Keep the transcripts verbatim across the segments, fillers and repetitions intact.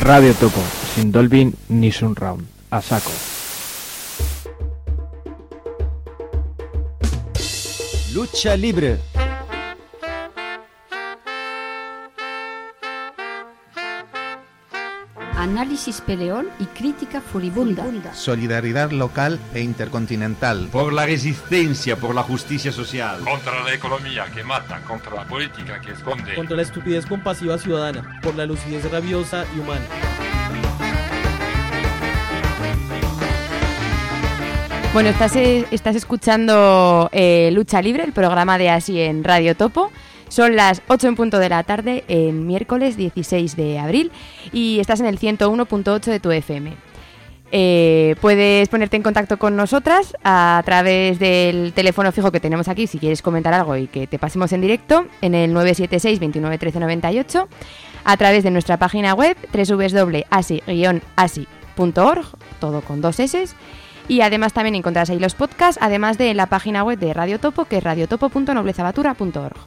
Radio Topo, sin Dolby ni Surround, a saco. Lucha libre. Análisis peleón y crítica furibunda. Solidaridad local e intercontinental. Por la resistencia, por la justicia social. Contra la economía que mata, contra la política que esconde. Contra la estupidez compasiva ciudadana, por la lucidez rabiosa y humana. Bueno, estás, estás escuchando eh, Lucha Libre, el programa de Asi en Radio Topo. Son las ocho en punto de la tarde, en miércoles dieciséis de abril, y estás en el ciento uno punto ocho de tu F M. Eh, puedes ponerte en contacto con nosotras a través del teléfono fijo que tenemos aquí, si quieres comentar algo y que te pasemos en directo, en el nueve siete seis, veintinueve, trece, noventa y ocho, a través de nuestra página web, doble u doble u doble u punto asi guion asi punto org, todo con dos eses, y además también encontrarás ahí los podcasts, además de la página web de Radio Topo, que es radiotopo punto noblezabatura punto org.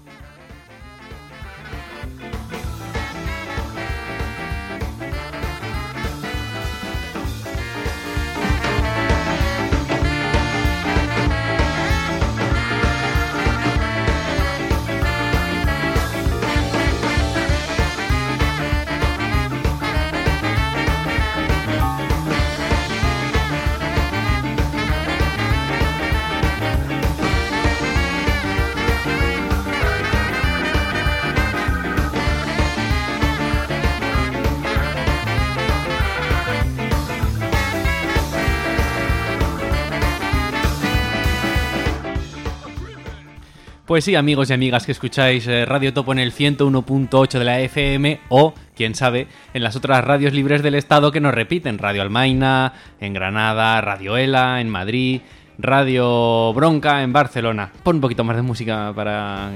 Pues sí, amigos y amigas que escucháis eh, Radio Topo en el ciento uno punto ocho de la F M o, quién sabe, en las otras radios libres del Estado que nos repiten. Radio Almaina, en Granada, Radio Ela, en Madrid, Radio Bronca, en Barcelona. Pon un poquito más de música para...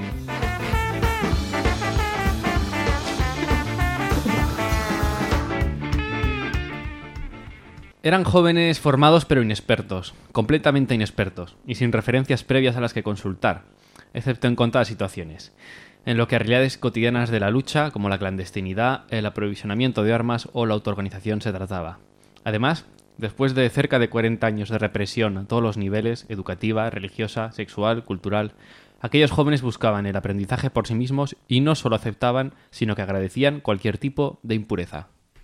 Eran jóvenes formados pero inexpertos, completamente inexpertos, y sin referencias previas a las que consultar, excepto en contadas situaciones, en lo que a realidades cotidianas de la lucha, como la clandestinidad, el aprovisionamiento de armas o la autoorganización se trataba. Además, después de cerca de cuarenta años de represión a todos los niveles, educativa, religiosa, sexual, cultural, aquellos jóvenes buscaban el aprendizaje por sí mismos y no solo aceptaban, sino que agradecían cualquier tipo de impureza.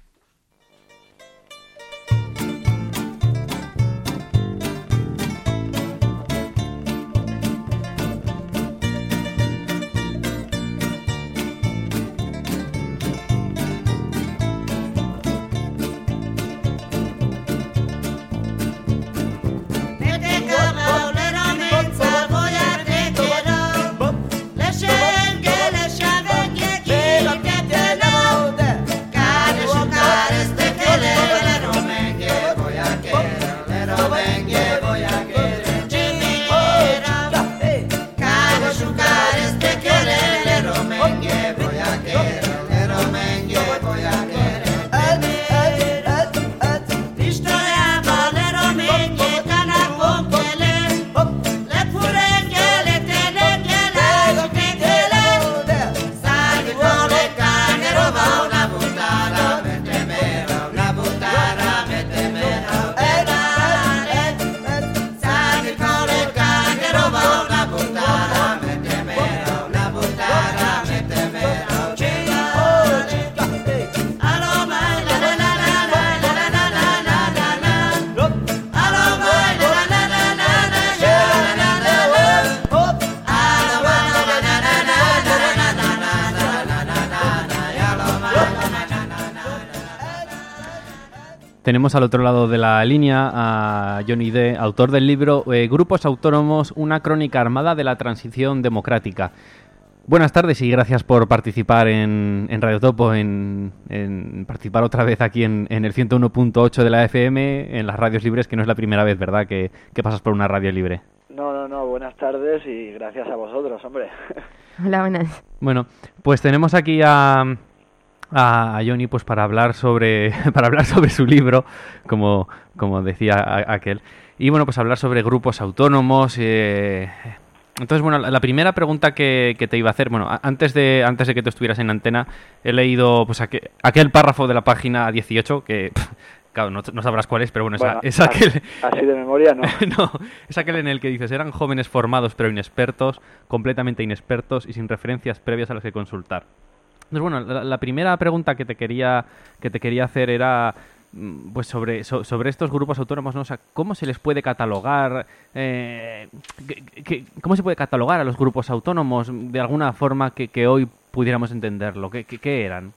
Tenemos al otro lado de la línea a Johnny D., autor del libro eh, Grupos Autónomos, una crónica armada de la transición democrática. Buenas tardes y gracias por participar en, en Radio Topo, en, en participar otra vez aquí en, en el ciento uno punto ocho de la F M, en las radios libres, que no es la primera vez, ¿verdad?, que, que pasas por una radio libre. No, no, no, buenas tardes y gracias a vosotros, hombre. Hola, buenas. Bueno, pues tenemos aquí a... a Johnny pues para hablar sobre para hablar sobre su libro, como, como decía aquel, y bueno, pues hablar sobre grupos autónomos, eh, Entonces, bueno, la primera pregunta que, que te iba a hacer, bueno, antes de antes de que tú estuvieras en antena, he leído pues aquel, aquel párrafo de la página dieciocho que, claro, no, no sabrás cuál es, pero bueno, bueno es, es aquel... Así de memoria, ¿no? No, es aquel en el que dices, eran jóvenes formados pero inexpertos, completamente inexpertos y sin referencias previas a las que consultar. Entonces, bueno, la, la primera pregunta que te quería que te quería hacer era... pues sobre, so, sobre estos grupos autónomos, ¿no? O sea, ¿cómo se les puede catalogar? Eh, que, que, ¿Cómo se puede catalogar a los grupos autónomos de alguna forma que, que hoy pudiéramos entenderlo? ¿Qué, qué, qué eran?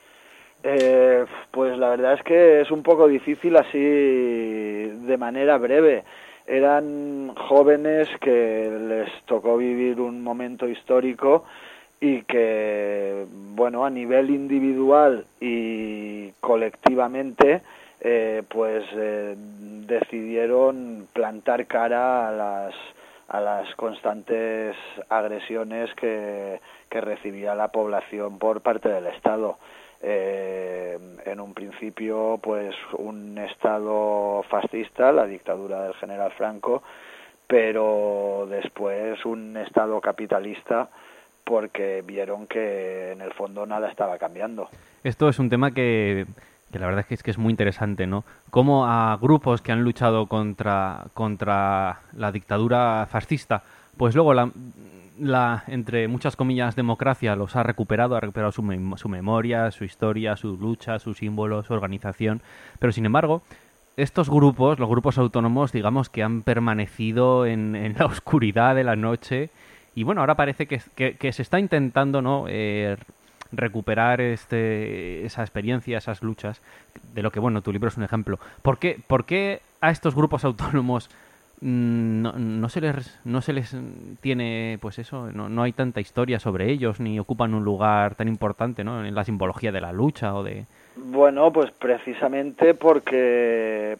Eh, pues la verdad es que es un poco difícil así de manera breve. Eran jóvenes que les tocó vivir un momento histórico y que, bueno, a nivel individual y colectivamente, eh, pues eh, decidieron plantar cara a las a las constantes agresiones que, que recibía la población por parte del Estado. Eh, en un principio, pues un Estado fascista, la dictadura del general Franco, pero después un Estado capitalista, porque vieron que en el fondo nada estaba cambiando. Esto es un tema que, que la verdad es que, es que es muy interesante, ¿no? Cómo a grupos que han luchado contra, contra la dictadura fascista, pues luego la, la, entre muchas comillas, democracia los ha recuperado, ha recuperado su, mem- su memoria, su historia, su lucha, sus símbolos, su organización, pero sin embargo... estos grupos, los grupos autónomos, digamos que han permanecido en, en la oscuridad de la noche. Y bueno, ahora parece que, que, que se está intentando, ¿no? eh, recuperar este, esa experiencia, esas luchas, de lo que, bueno, tu libro es un ejemplo. ¿Por qué, por qué a estos grupos autónomos mmm, no, no, se les, no se les tiene, pues eso, no, no hay tanta historia sobre ellos, ni ocupan un lugar tan importante, ¿no? En la simbología de la lucha o de... Bueno, pues precisamente porque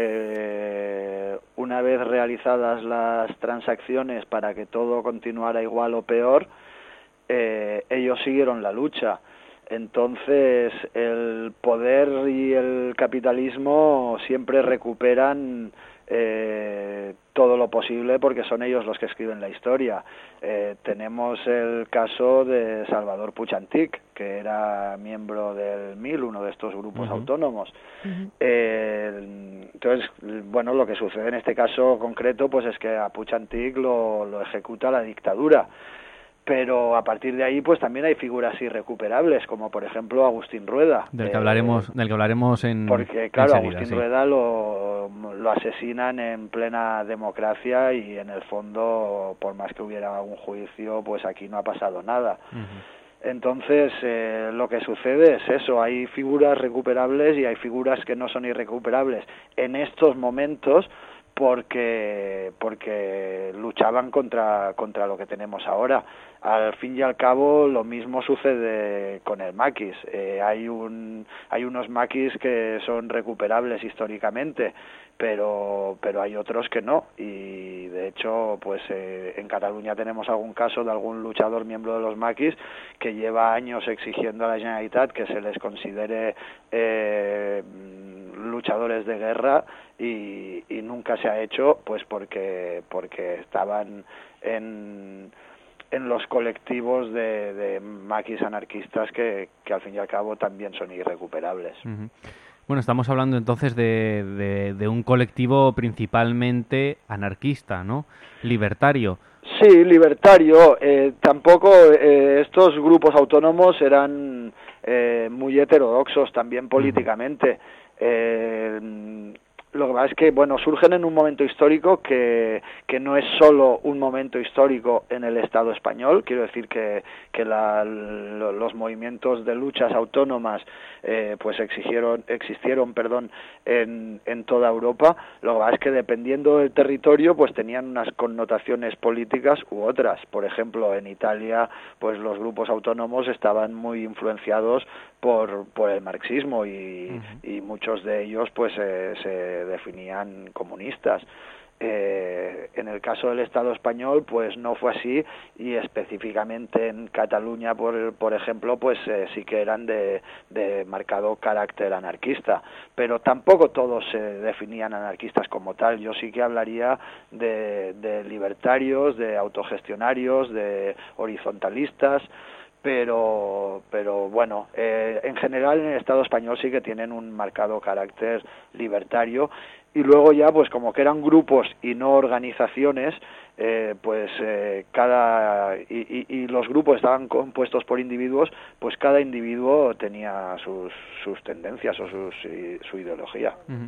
porque una vez realizadas las transacciones para que todo continuara igual o peor, eh, ellos siguieron la lucha. Entonces el poder y el capitalismo siempre recuperan eh, todo lo posible porque son ellos los que escriben la historia. Eh, tenemos el caso de Salvador Puig Antich, que era miembro del M I L, uno de estos grupos uh-huh. autónomos. Uh-huh. Eh, entonces, bueno, lo que sucede en este caso concreto pues es que a Puig Antich lo, lo ejecuta la dictadura. Pero a partir de ahí pues también hay figuras irrecuperables, como por ejemplo Agustín Rueda. Del que eh, hablaremos, del que hablaremos en Porque claro, enseguida, Agustín sí. Rueda lo, lo asesinan en plena democracia y en el fondo, por más que hubiera un juicio, pues aquí no ha pasado nada. Uh-huh. Entonces, eh, lo que sucede es eso, hay figuras recuperables y hay figuras que no son irrecuperables en estos momentos, porque porque luchaban contra contra lo que tenemos ahora. Al fin y al cabo lo mismo sucede con el maquis. Eh, hay un hay unos maquis que son recuperables históricamente, pero pero hay otros que no, y de hecho pues eh, en Cataluña tenemos algún caso de algún luchador miembro de los maquis que lleva años exigiendo a la Generalitat que se les considere eh, luchadores de guerra y, y nunca se ha hecho, pues porque porque estaban en en los colectivos de, de maquis anarquistas que, que al fin y al cabo también son irrecuperables. Uh-huh. Bueno, estamos hablando entonces de, de, de un colectivo principalmente anarquista, ¿no? Libertario. Sí, libertario. Eh, tampoco eh, estos grupos autónomos eran eh, muy heterodoxos también políticamente. Eh, Lo que pasa es que, bueno, surgen en un momento histórico que, que no es solo un momento histórico en el Estado español. Quiero decir que, que la, lo, los movimientos de luchas autónomas eh, pues exigieron, existieron perdón, en, en toda Europa. Lo que pasa es que dependiendo del territorio pues tenían unas connotaciones políticas u otras. Por ejemplo, en Italia pues los grupos autónomos estaban muy influenciados por, por el marxismo y, uh-huh. y muchos de ellos pues eh, se definían comunistas. Eh, en el caso del Estado español pues no fue así, y específicamente en Cataluña por, por ejemplo pues eh, sí que eran de, de marcado carácter anarquista, pero tampoco todos se definían anarquistas como tal. Yo sí que hablaría de, de libertarios, de autogestionarios, de horizontalistas, pero pero bueno, eh, en general en el Estado español sí que tienen un marcado carácter libertario. Y luego ya, pues como que eran grupos y no organizaciones, eh, pues eh, cada y, y, y los grupos estaban compuestos por individuos, pues cada individuo tenía sus, sus tendencias o sus, su ideología. Uh-huh.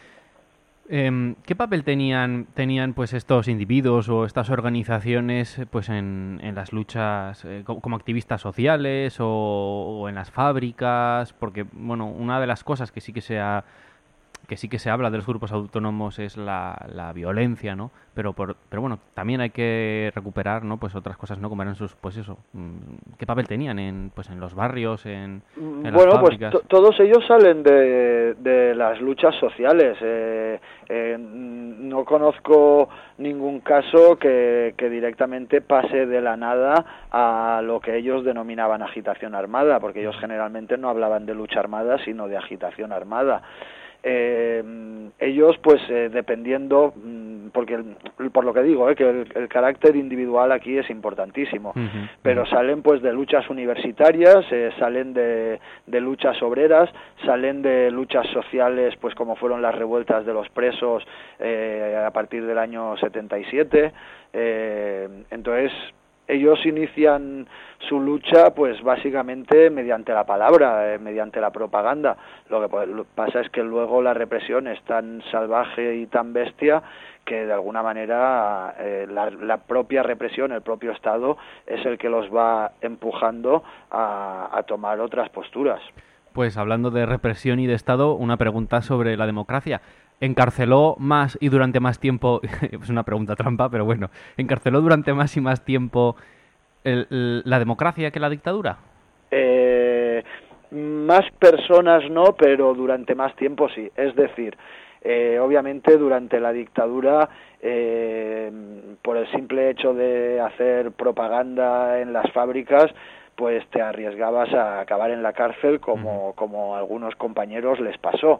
Eh, ¿Qué papel tenían tenían pues estos individuos o estas organizaciones pues en, en las luchas eh, como, como activistas sociales o, o en las fábricas? Porque bueno, una de las cosas que sí que se ha que sí que se habla de los grupos autónomos es la, la violencia, ¿no? Pero por, pero bueno, también hay que recuperar, ¿no? Pues otras cosas, ¿no? Como eran sus, pues eso, ¿qué papel tenían en, pues en los barrios, en, en bueno, las fábricas? Pues todos ellos salen de, de las luchas sociales. Eh, eh, no conozco ningún caso que, que directamente pase de la nada a lo que ellos denominaban agitación armada, porque ellos generalmente no hablaban de lucha armada, sino de agitación armada. Eh, ellos pues eh, dependiendo porque el, por lo que digo eh, que el, el carácter individual aquí es importantísimo, uh-huh, pero uh-huh. salen pues de luchas universitarias, eh, salen de, de luchas obreras, salen de luchas sociales pues como fueron las revueltas de los presos eh, a partir del año setenta y siete, eh, entonces ellos inician su lucha pues básicamente mediante la palabra, eh, mediante la propaganda. Lo que pues, lo pasa es que luego la represión es tan salvaje y tan bestia que de alguna manera eh, la, la propia represión, el propio Estado es el que los va empujando a, a tomar otras posturas. Pues hablando de represión y de Estado, una pregunta sobre la democracia. ¿Encarceló más y durante más tiempo, es una pregunta trampa, pero bueno, ¿encarceló durante más y más tiempo el, el, la democracia que la dictadura? Eh, más personas no, pero durante más tiempo sí. Es decir, eh, obviamente durante la dictadura, eh, por el simple hecho de hacer propaganda en las fábricas, pues te arriesgabas a acabar en la cárcel como, uh-huh. como a algunos compañeros les pasó.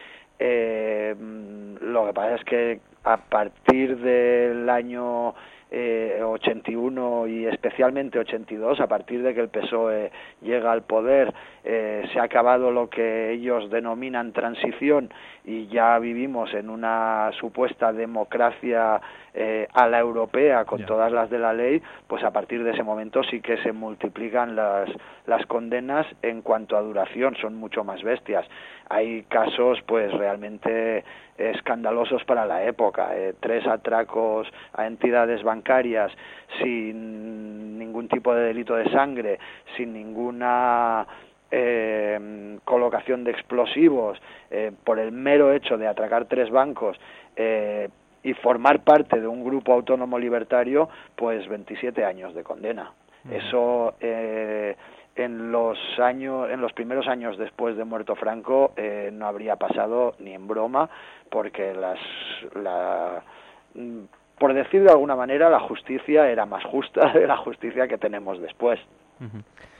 Eh, lo que pasa es que a partir del año eh, ochenta y uno y especialmente ochenta y dos, a partir de que el P S O E llega al poder, eh, se ha acabado lo que ellos denominan transición y ya vivimos en una supuesta democracia eh, a la europea con yeah. todas las de la ley, pues a partir de ese momento sí que se multiplican las, las condenas en cuanto a duración, son mucho más bestias. Hay casos pues realmente escandalosos para la época, eh, tres atracos a entidades bancarias sin ningún tipo de delito de sangre, sin ninguna eh, colocación de explosivos, eh, por el mero hecho de atracar tres bancos eh, y formar parte de un grupo autónomo libertario, pues veintisiete años de condena. Uh-huh. Eso eh, en los años, en los primeros años después de muerto Franco eh, no habría pasado ni en broma, porque las la por decir de alguna manera la justicia era más justa de la justicia que tenemos después. Uh-huh.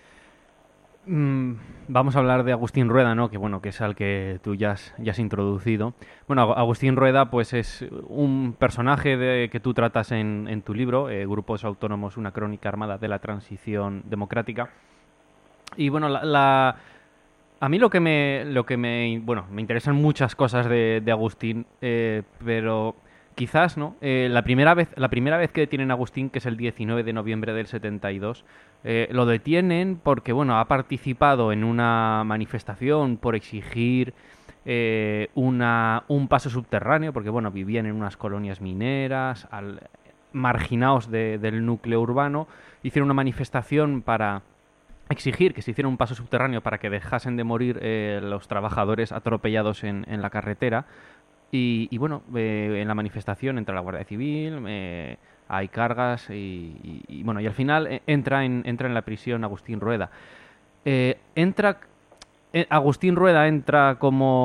Mm, vamos a hablar de Agustín Rueda, ¿no? Que bueno, que es al que tú ya has, ya has introducido. Bueno, Agustín Rueda, pues es un personaje de, que tú tratas en, en tu libro, eh, Grupos Autónomos, una crónica armada de la transición democrática. Y bueno, la, la a mí lo que me, lo que me, bueno, me interesan muchas cosas de, de Agustín, eh, pero quizás, ¿no? Eh, la primera vez, la primera vez que detienen a Agustín, que es el diecinueve de noviembre del setenta y dos, eh, lo detienen porque, bueno, ha participado en una manifestación por exigir eh, una, un paso subterráneo, porque, bueno, vivían en unas colonias mineras, al, marginados de, del núcleo urbano, hicieron una manifestación para exigir que se hiciera un paso subterráneo para que dejasen de morir eh, los trabajadores atropellados en, en la carretera. Y, y bueno, eh, en la manifestación entra la Guardia Civil, eh, hay cargas y, y, y bueno, y al final eh, entra en entra en la prisión Agustín Rueda. Eh, entra eh, Agustín Rueda entra como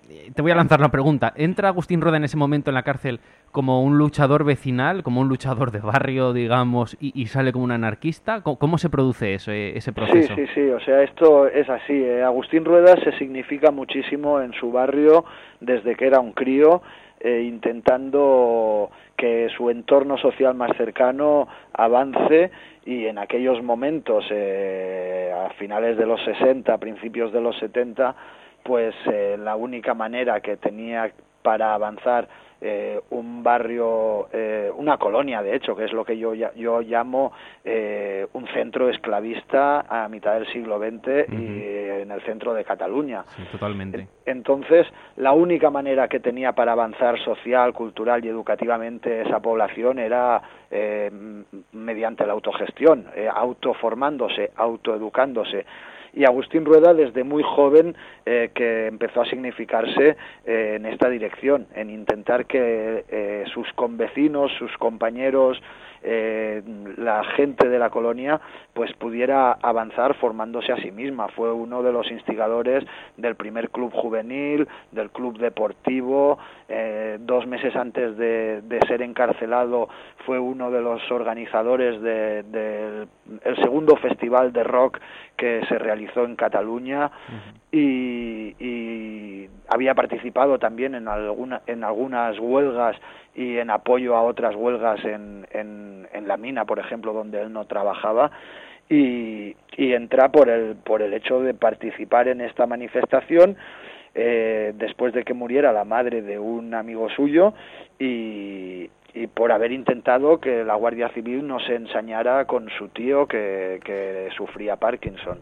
te voy a lanzar la pregunta. ¿Entra Agustín Rueda en ese momento en la cárcel como un luchador vecinal, como un luchador de barrio, digamos, y, y sale como un anarquista? ¿Cómo, cómo se produce eso, ese proceso? Sí, sí, sí, o sea, esto es así. Eh. Agustín Rueda se significa muchísimo en su barrio desde que era un crío, eh, intentando que su entorno social más cercano avance, y en aquellos momentos, eh, a finales de los sesenta, principios de los setenta, pues eh, la única manera que tenía para avanzar eh, un barrio, eh, una colonia de hecho, que es lo que yo, yo llamo eh, un centro esclavista a mitad del siglo veinte, uh-huh. y en el centro de Cataluña. Sí, totalmente. Entonces, la única manera que tenía para avanzar social, cultural y educativamente esa población era eh, mediante la autogestión, eh, autoformándose, autoeducándose. Y Agustín Rueda, desde muy joven, eh, que empezó a significarse eh, en esta dirección, en intentar que eh, sus convecinos, sus compañeros, eh, la gente de la colonia, pues pudiera avanzar formándose a sí misma. Fue uno de los instigadores del primer club juvenil, del club deportivo. Eh, dos meses antes de, de ser encarcelado, fue uno de los organizadores del de, de segundo festival de rock que se realizó en Cataluña. Uh-huh. y, y había participado también en, alguna, en algunas huelgas y en apoyo a otras huelgas en, en, en la mina, por ejemplo, donde él no trabajaba, y, y entra por el, por el hecho de participar en esta manifestación eh, después de que muriera la madre de un amigo suyo, y, y por haber intentado que la Guardia Civil no se ensañara con su tío que, que sufría Parkinson.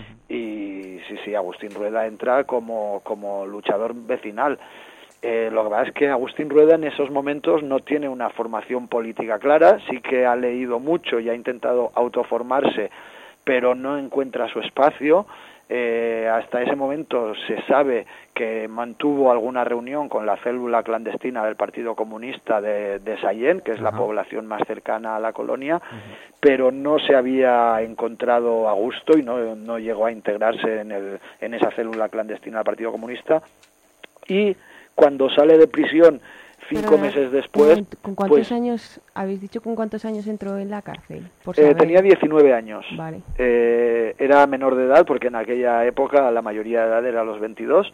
Y sí, sí, Agustín Rueda entra como, como luchador vecinal. Eh, lo que pasa es que Agustín Rueda en esos momentos no tiene una formación política clara, sí que ha leído mucho y ha intentado autoformarse, pero no encuentra su espacio. Eh, hasta ese momento se sabe que mantuvo alguna reunión con la célula clandestina del Partido Comunista de, de Sallent, que es uh-huh. la población más cercana a la colonia, uh-huh. pero no se había encontrado a gusto y no, no llegó a integrarse en, el, en esa célula clandestina del Partido Comunista. Y cuando sale de prisión cinco Pero, meses después... ¿Con cuántos pues, años, habéis dicho con cuántos años entró en la cárcel? Por eh, tenía diecinueve años. Vale. Eh, era menor de edad, porque en aquella época la mayoría de edad era los veintidós,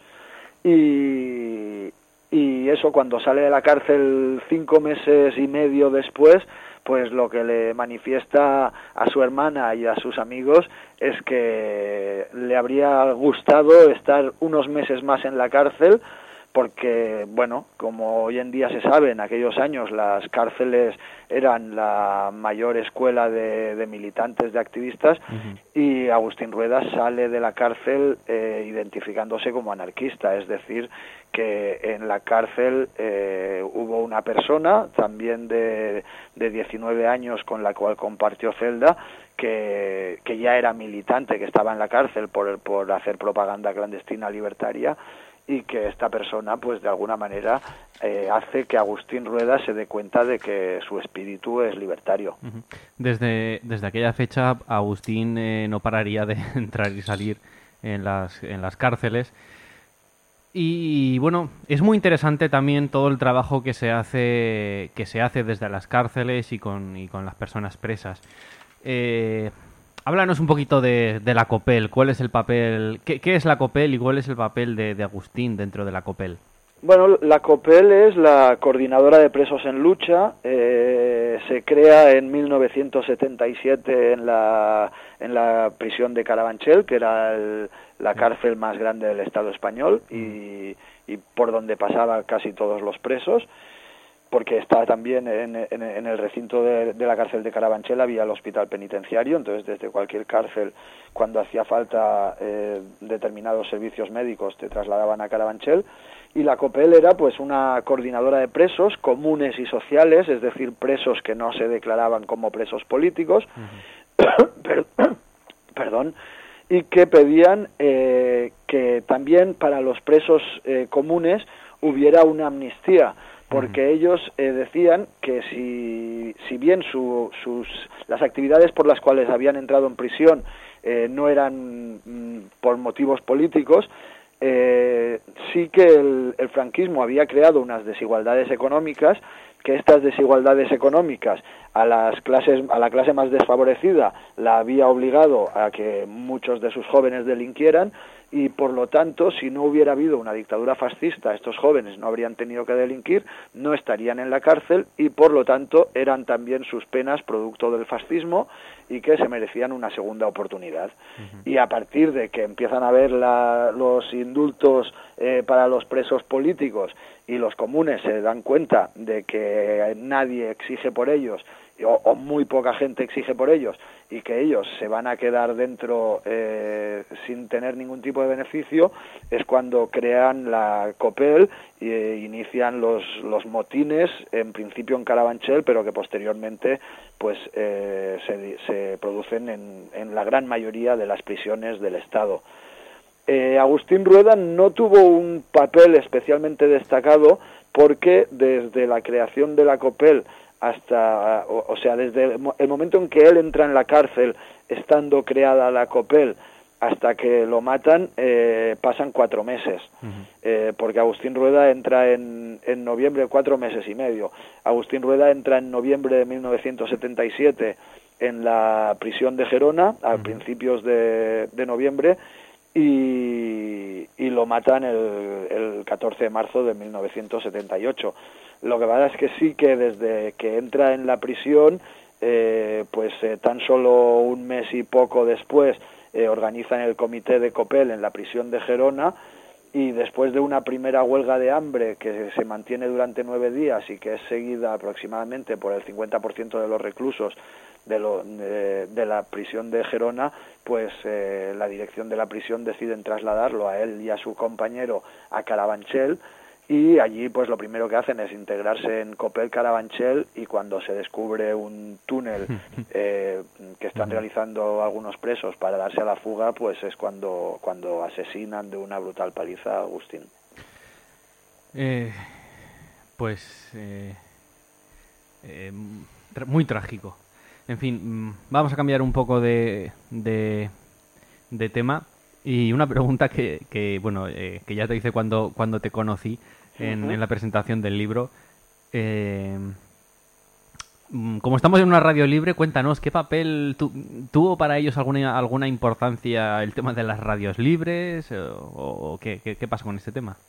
y, y eso, cuando sale de la cárcel cinco meses y medio después, pues lo que le manifiesta a su hermana y a sus amigos es que le habría gustado estar unos meses más en la cárcel, porque, bueno, como hoy en día se sabe, en aquellos años las cárceles eran la mayor escuela de, de militantes, de activistas, uh-huh. y Agustín Rueda sale de la cárcel eh, identificándose como anarquista, es decir, que en la cárcel eh, hubo una persona, también de, de diecinueve años, con la cual compartió celda, que, que ya era militante, que estaba en la cárcel por, por hacer propaganda clandestina libertaria, y que esta persona, pues de alguna manera, eh, hace que Agustín Rueda se dé cuenta de que su espíritu es libertario. Desde, desde aquella fecha, Agustín eh, no pararía de entrar y salir en las, en las cárceles. Y bueno, es muy interesante también todo el trabajo que se hace, que se hace desde las cárceles y con, y con las personas presas. Eh... Háblanos un poquito de, de la COPEL. ¿Cuál es el papel? ¿Qué, qué es la COPEL y cuál es el papel de, de Agustín dentro de la COPEL? Bueno, la COPEL es la Coordinadora de Presos en Lucha. Eh, se crea en mil novecientos setenta y siete en la, en la prisión de Carabanchel, que era el, la cárcel más grande del Estado español y, y por donde pasaba casi todos los presos, porque está también en, en, en el recinto de, de la cárcel de Carabanchel había el hospital penitenciario, entonces desde cualquier cárcel, cuando hacía falta eh, determinados servicios médicos, te trasladaban a Carabanchel. Y la COPEL era pues una coordinadora de presos comunes y sociales, es decir, presos que no se declaraban como presos políticos, uh-huh. perdón, y que pedían eh, que también para los presos eh, comunes hubiera una amnistía, porque uh-huh. ellos eh, decían que si, si bien su, sus, las actividades por las cuales habían entrado en prisión eh, no eran mm, por motivos políticos, eh, sí que el, el franquismo había creado unas desigualdades económicas, que estas desigualdades económicas a las clases a la clase más desfavorecida la había obligado a que muchos de sus jóvenes delinquieran, y por lo tanto, si no hubiera habido una dictadura fascista, estos jóvenes no habrían tenido que delinquir, no estarían en la cárcel, y por lo tanto eran también sus penas producto del fascismo y que se merecían una segunda oportunidad. Uh-huh. Y a partir de que empiezan a haber la, los indultos eh, para los presos políticos, y los comunes se dan cuenta de que nadie exige por ellos, o, o muy poca gente exige por ellos, y que ellos se van a quedar dentro eh, sin tener ningún tipo de beneficio, es cuando crean la COPEL e inician los, los motines, en principio en Carabanchel, pero que posteriormente pues eh, se, se producen en, en la gran mayoría de las prisiones del Estado. Eh, Agustín Rueda no tuvo un papel especialmente destacado, porque desde la creación de la COPEL hasta, o, o sea, desde el, el momento en que él entra en la cárcel, estando creada la COPEL, hasta que lo matan, eh, pasan cuatro meses, uh-huh. eh, porque Agustín Rueda entra en, en noviembre, cuatro meses y medio. Agustín Rueda entra en noviembre de mil novecientos setenta y siete en la prisión de Gerona, a uh-huh. principios de, de noviembre, y, y lo matan el, el catorce de marzo de mil novecientos setenta y ocho. Lo que pasa es que sí que desde que entra en la prisión, eh, pues eh, tan solo un mes y poco después eh, organizan el comité de COPEL en la prisión de Gerona, y después de una primera huelga de hambre que se mantiene durante nueve días y que es seguida aproximadamente por el cincuenta por ciento de los reclusos de, lo, de, de la prisión de Gerona, pues eh, la dirección de la prisión deciden trasladarlo a él y a su compañero a Carabanchel, y allí pues lo primero que hacen es integrarse en COPEL Carabanchel, y cuando se descubre un túnel eh, que están realizando algunos presos para darse a la fuga, pues es cuando, cuando asesinan de una brutal paliza a Agustín. Eh, pues eh, eh, muy trágico. En fin, vamos a cambiar un poco de, de, de tema, y una pregunta que, que bueno, eh, que ya te hice cuando, cuando te conocí en, uh-huh. en la presentación del libro. Eh, como estamos en una radio libre, cuéntanos, ¿qué papel tu, tuvo para ellos alguna, alguna importancia el tema de las radios libres, o, o qué, qué, qué pasa con este tema?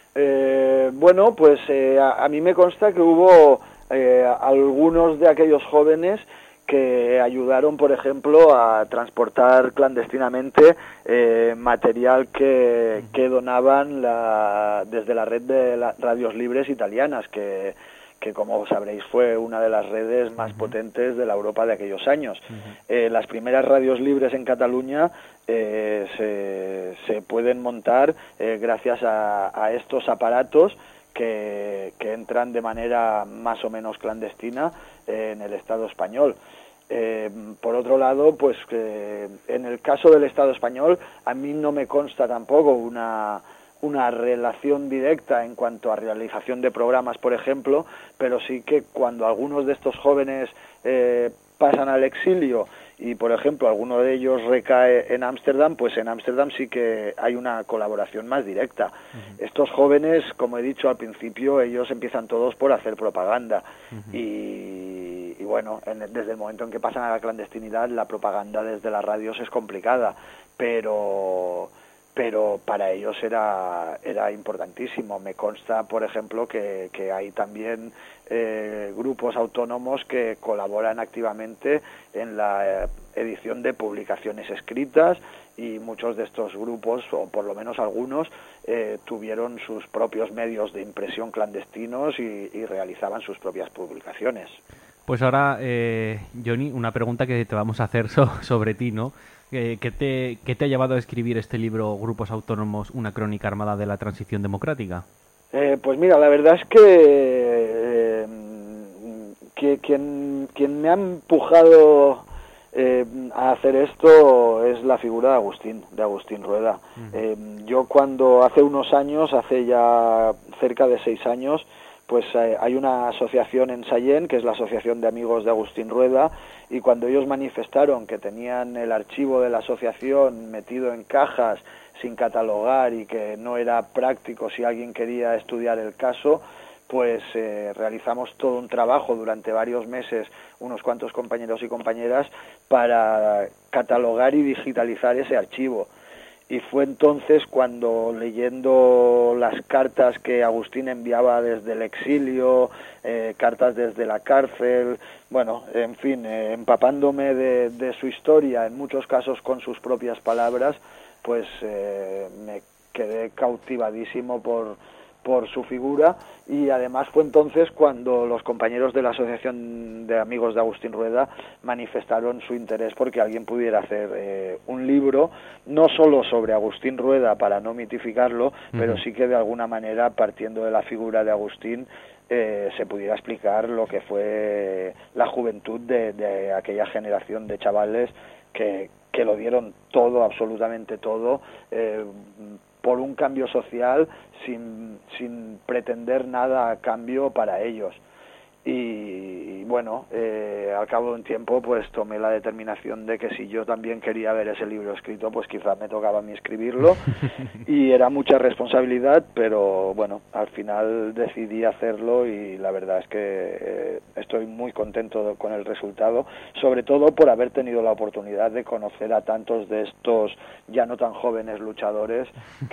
Eh, bueno, pues eh, a, a mí me consta que hubo eh, algunos de aquellos jóvenes que ayudaron, por ejemplo, a transportar clandestinamente eh, material que, que donaban la, desde la red de la, radios libres italianas, que, que como sabréis fue una de las redes más uh-huh. potentes de la Europa de aquellos años. Uh-huh. Eh, las primeras radios libres en Cataluña eh, se, se pueden montar eh, gracias a, a estos aparatos que, que entran de manera más o menos clandestina eh, en el Estado español. Eh, por otro lado, pues eh, en el caso del Estado español, a mí no me consta tampoco una, una relación directa en cuanto a realización de programas, por ejemplo, pero sí que cuando algunos de estos jóvenes eh, pasan al exilio y, por ejemplo, alguno de ellos recae en Ámsterdam, pues en Ámsterdam sí que hay una colaboración más directa. Uh-huh. Estos jóvenes, como he dicho al principio, ellos empiezan todos por hacer propaganda. Uh-huh. y, y bueno, en, desde el momento en que pasan a la clandestinidad, la propaganda desde las radios es complicada, pero... pero para ellos era era importantísimo. Me consta, por ejemplo, que, que hay también eh, grupos autónomos que colaboran activamente en la edición de publicaciones escritas, y muchos de estos grupos, o por lo menos algunos, eh, tuvieron sus propios medios de impresión clandestinos y, y realizaban sus propias publicaciones. Pues ahora, eh, Johnny, una pregunta que te vamos a hacer so- sobre ti, ¿no? ¿Qué te, ¿Qué te ha llevado a escribir este libro, Grupos Autónomos, una crónica armada de la transición democrática? Eh, pues mira, la verdad es que, eh, que quien, quien me ha empujado eh, a hacer esto es la figura de Agustín, de Agustín Rueda. Uh-huh. Eh, yo cuando hace unos años, hace ya cerca de seis años, pues eh, hay una asociación en Sallent, que es la Asociación de Amigos de Agustín Rueda, y cuando ellos manifestaron que tenían el archivo de la asociación metido en cajas, sin catalogar y que no era práctico si alguien quería estudiar el caso, pues eh, realizamos todo un trabajo durante varios meses, unos cuantos compañeros y compañeras, para catalogar y digitalizar ese archivo. Y fue entonces cuando, leyendo las cartas que Agustín enviaba desde el exilio, eh, cartas desde la cárcel, bueno, en fin, eh, empapándome de, de su historia, en muchos casos con sus propias palabras, pues eh, me quedé cautivadísimo por, por su figura, y además fue entonces cuando los compañeros de la Asociación de Amigos de Agustín Rueda manifestaron su interés porque alguien pudiera hacer eh, un libro, no solo sobre Agustín Rueda para no mitificarlo, uh-huh. pero sí que de alguna manera, partiendo de la figura de Agustín, eh, se pudiera explicar lo que fue la juventud de, de aquella generación de chavales que, que lo dieron todo, absolutamente todo, eh, por un cambio social sin, sin pretender nada a cambio para ellos. Y, y bueno, eh, al cabo de un tiempo pues tomé la determinación de que si yo también quería ver ese libro escrito, pues quizás me tocaba a mí escribirlo, y era mucha responsabilidad, pero bueno, al final decidí hacerlo, y la verdad es que eh, estoy muy contento con el resultado, sobre todo por haber tenido la oportunidad de conocer a tantos de estos ya no tan jóvenes luchadores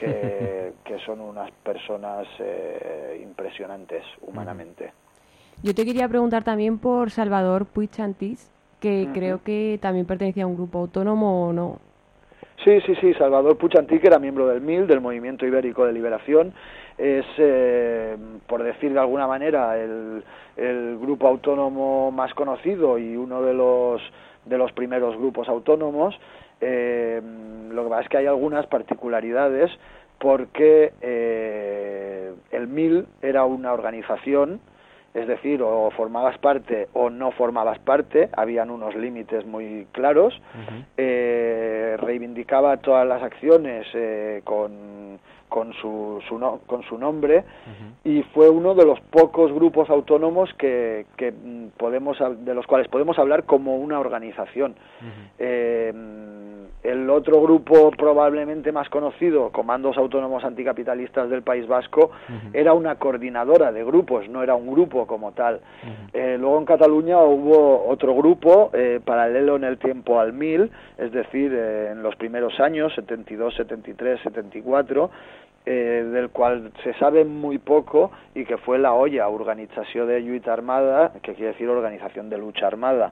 que, que son unas personas eh, impresionantes humanamente. Yo te quería preguntar también por Salvador Puig Antich, que uh-huh. creo que también pertenecía a un grupo autónomo, ¿o no? Sí, sí, sí, Salvador Puig Antich era miembro del M I L, del Movimiento Ibérico de Liberación. Es, eh, por decir de alguna manera, el, el grupo autónomo más conocido y uno de los, de los primeros grupos autónomos. Eh, lo que pasa es que hay algunas particularidades, porque eh, el M I L era una organización, es decir, o formabas parte o no formabas parte, habían unos límites muy claros, uh-huh. eh, reivindicaba todas las acciones eh, con, con, su, su no, con su nombre, uh-huh. y fue uno de los pocos grupos autónomos que, que podemos, de los cuales podemos hablar como una organización. Uh-huh. Eh, el otro grupo probablemente más conocido, Comandos Autónomos Anticapitalistas del País Vasco, uh-huh. era una coordinadora de grupos, no era un grupo como tal. Uh-huh. Eh, luego en Cataluña hubo otro grupo eh, paralelo en el tiempo al M I L, es decir, eh, en los primeros años, setenta y dos, setenta y tres, setenta y cuatro, eh, del cual se sabe muy poco, y que fue la O L A, Organització de Lluita Armada, que quiere decir Organización de Lucha Armada.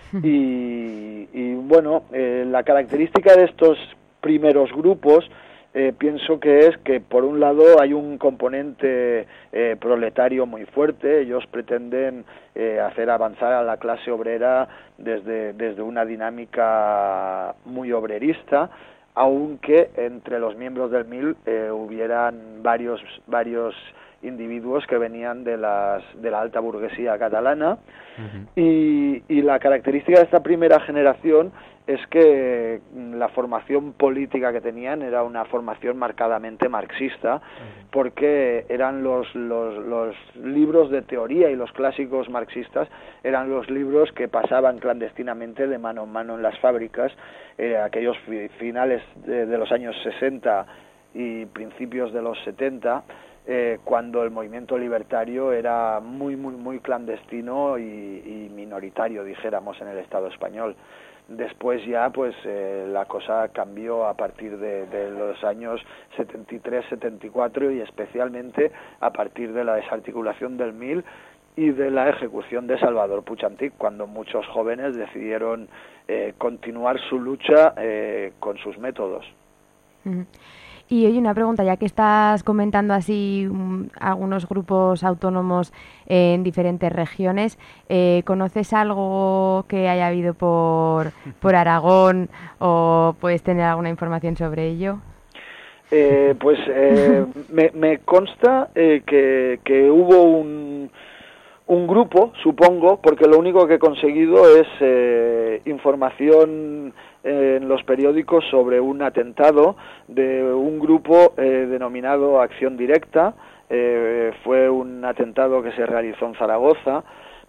Y, y bueno, eh, la característica de estos primeros grupos, eh, pienso que es que por un lado hay un componente eh, proletario muy fuerte. Ellos pretenden eh, hacer avanzar a la clase obrera desde, desde una dinámica muy obrerista, aunque entre los miembros del M I L eh, hubieran varios, varios individuos que venían de las de la alta burguesía catalana. Uh-huh. y, y la característica de esta primera generación es que la formación política que tenían era una formación marcadamente marxista, uh-huh. porque eran los, los, los libros de teoría y los clásicos marxistas eran los libros que pasaban clandestinamente de mano en mano en las fábricas, eh, aquellos fi- finales de, de los años sesenta y principios de los setenta, Eh, cuando el movimiento libertario era muy, muy, muy clandestino y, y minoritario, dijéramos, en el Estado español. Después ya, pues, eh, la cosa cambió a partir de, de los años setenta y tres, setenta y cuatro, y especialmente a partir de la desarticulación del M I L y de la ejecución de Salvador Puig Antich, cuando muchos jóvenes decidieron eh, continuar su lucha eh, con sus métodos. Mm. Y oye, una pregunta, ya que estás comentando así um, algunos grupos autónomos eh, en diferentes regiones, eh, ¿conoces algo que haya habido por, por Aragón, o puedes tener alguna información sobre ello? Eh, pues eh, me, me consta eh, que, que hubo un, un grupo, supongo, porque lo único que he conseguido es eh, información en los periódicos sobre un atentado de un grupo eh, denominado Acción Directa. Eh, fue un atentado que se realizó en Zaragoza,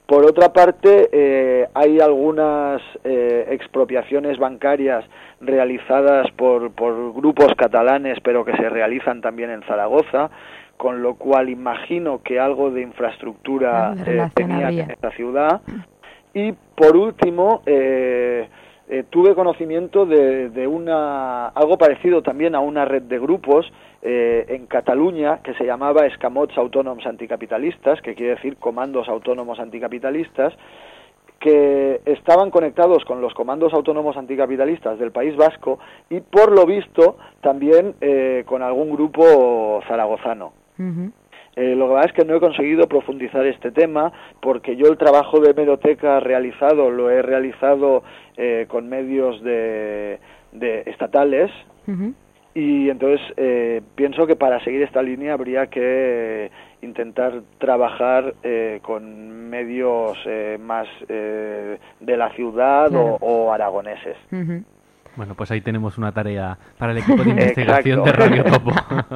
Por otra parte, eh, hay algunas eh, expropiaciones bancarias realizadas por, por grupos catalanes, pero que se realizan también en Zaragoza, con lo cual imagino que algo de infraestructura eh, tenía en esta ciudad. Y por último, eh, eh, tuve conocimiento de, de una algo parecido también a una red de grupos eh, en Cataluña que se llamaba Escamots Autónomos Anticapitalistas, que quiere decir Comandos Autónomos Anticapitalistas, que estaban conectados con los comandos autónomos anticapitalistas del País Vasco y, por lo visto, también eh, con algún grupo zaragozano. Uh-huh. Eh, lo que pasa es que no he conseguido profundizar este tema porque yo el trabajo de hemeroteca realizado lo he realizado eh, con medios de, de estatales. Uh-huh. Y entonces eh, pienso que para seguir esta línea habría que intentar trabajar eh, con medios eh, más eh, de la ciudad, claro, o, o aragoneses. Uh-huh. Bueno, pues ahí tenemos una tarea para el equipo de investigación de Radio Topo.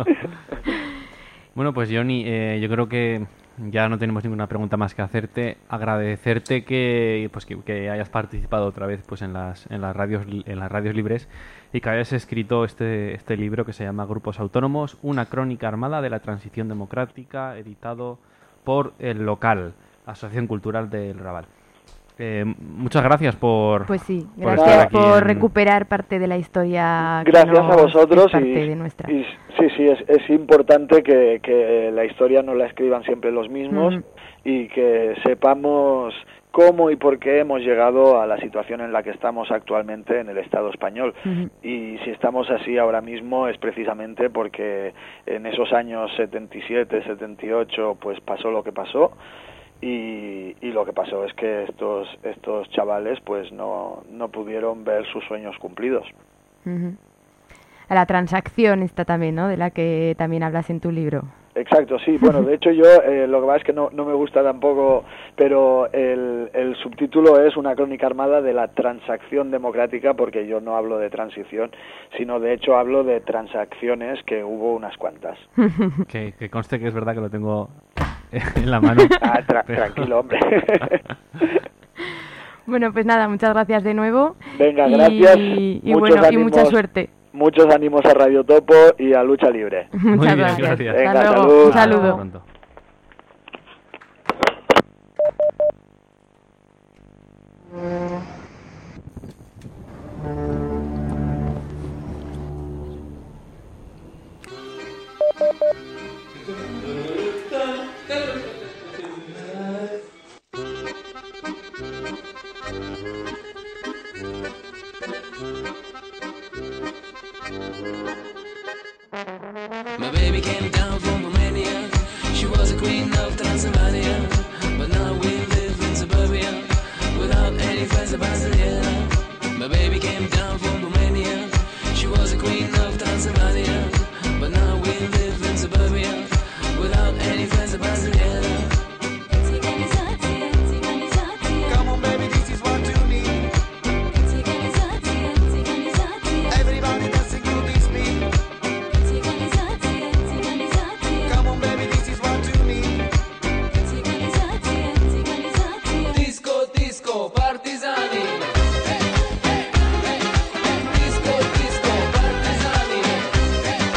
Bueno, pues Johnny, eh, yo creo que ya no tenemos ninguna pregunta más que hacerte. Agradecerte que pues que, que hayas participado otra vez pues en las en las radios en las radios libres y que hayas escrito este este libro que se llama Grupos Autónomos, una crónica armada de la transición democrática, editado por El Local, Asociación Cultural del Raval. Eh, muchas gracias por pues sí, por gracias estar aquí por en... recuperar parte de la historia. Gracias que no a vosotros es parte y, de nuestra. y sí, sí, es, es importante que, que la historia no la escriban siempre los mismos, uh-huh, y que sepamos cómo y por qué hemos llegado a la situación en la que estamos actualmente en el Estado español. Uh-huh. Y si estamos así ahora mismo es precisamente porque en esos años setenta y siete, setenta y ocho pues pasó lo que pasó. Y, y lo que pasó es que estos estos chavales pues no, no pudieron ver sus sueños cumplidos. Uh-huh. A la transacción está también, ¿no?, de la que también hablas en tu libro. Exacto, sí. Bueno, de hecho yo eh, lo que pasa es que no, no me gusta tampoco, pero el, el subtítulo es una crónica armada de la transacción democrática, porque yo no hablo de transición, sino de hecho hablo de transacciones, que hubo unas cuantas. Que, que conste que es verdad que lo tengo en la mano. Ah, tra- pero... tranquilo, hombre. Bueno, pues nada, muchas gracias de nuevo. Venga, gracias. Y, y bueno, ánimos, y mucha suerte. Muchos ánimos a Radio Topo y a Lucha Libre. Muchas Muy bien, gracias. gracias. Venga, hasta luego. salud. Un saludo. My baby came down from Romania. She was a queen of Transylvania, but now we live in suburbia without any friends of Brasilia. My baby came down from Romania. She was a queen of Transylvania, but now we live in suburbia without any friends of Brasilia. Come on, baby, this is what you need. Everybody dancing to this beat. Come on, baby, this is what you need. Disco, disco, partisani. Disco, disco, partisani.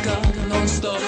música non-stop.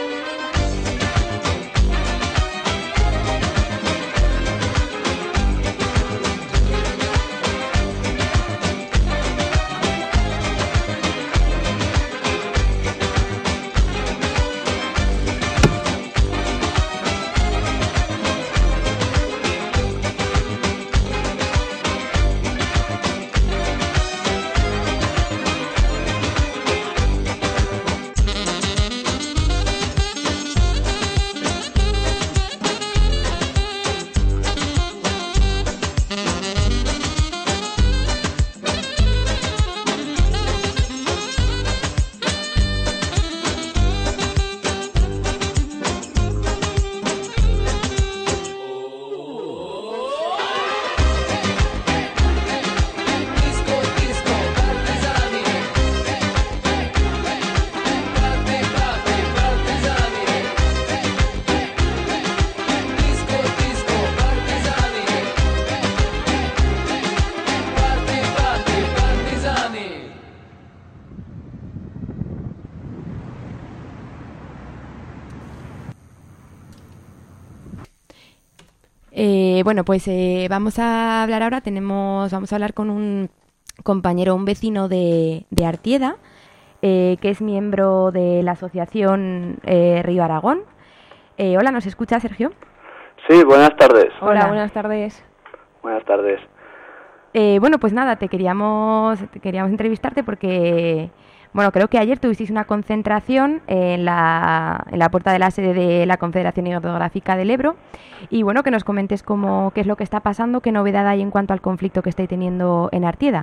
Eh, bueno, pues eh, vamos a hablar ahora, tenemos, vamos a hablar con un compañero, un vecino de, de Artieda, eh, que es miembro de la asociación eh, Río Aragón. Eh, hola, ¿nos escucha, Sergio? Sí, buenas tardes. Hola, Hola. buenas tardes. Buenas tardes. Eh, bueno, pues nada, te queríamos, te queríamos entrevistarte porque, bueno, creo que ayer tuvisteis una concentración en la, en la puerta de la sede de la Confederación Hidrográfica del Ebro y, bueno, que nos comentes cómo, qué es lo que está pasando, qué novedad hay en cuanto al conflicto que estáis teniendo en Artieda.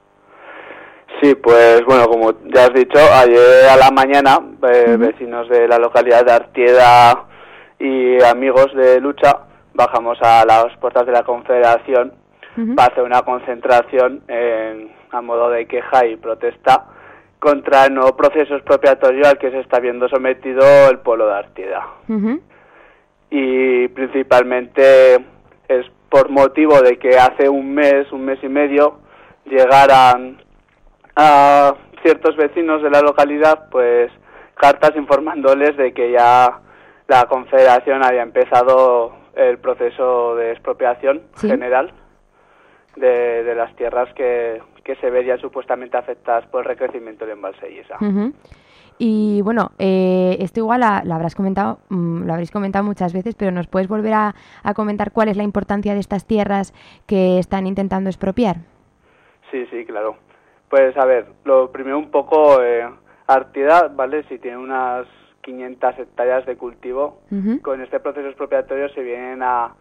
Sí, pues bueno, como ya has dicho, ayer a la mañana eh, uh-huh. vecinos de la localidad de Artieda y amigos de lucha bajamos a las puertas de la Confederación uh-huh. para hacer una concentración en, a modo de queja y protesta contra el nuevo proceso expropiatorio al que se está viendo sometido el pueblo de Artieda. Uh-huh. Y principalmente es por motivo de que hace un mes, un mes y medio, llegaran a ciertos vecinos de la localidad pues cartas informándoles de que ya la Confederación había empezado el proceso de expropiación ¿Sí? general de, de las tierras que, que se verían supuestamente afectadas por el recrecimiento del embalse Yesa. Uh-huh. Y bueno, eh, esto igual la, la habrás comentado, mmm, lo habréis comentado muchas veces, pero ¿nos puedes volver a, a comentar cuál es la importancia de estas tierras que están intentando expropiar? Sí, sí, claro. Pues a ver, lo primero un poco, eh, Artieda, ¿vale? Si tiene unas quinientas hectáreas de cultivo, uh-huh. con este proceso expropiatorio se vienen a,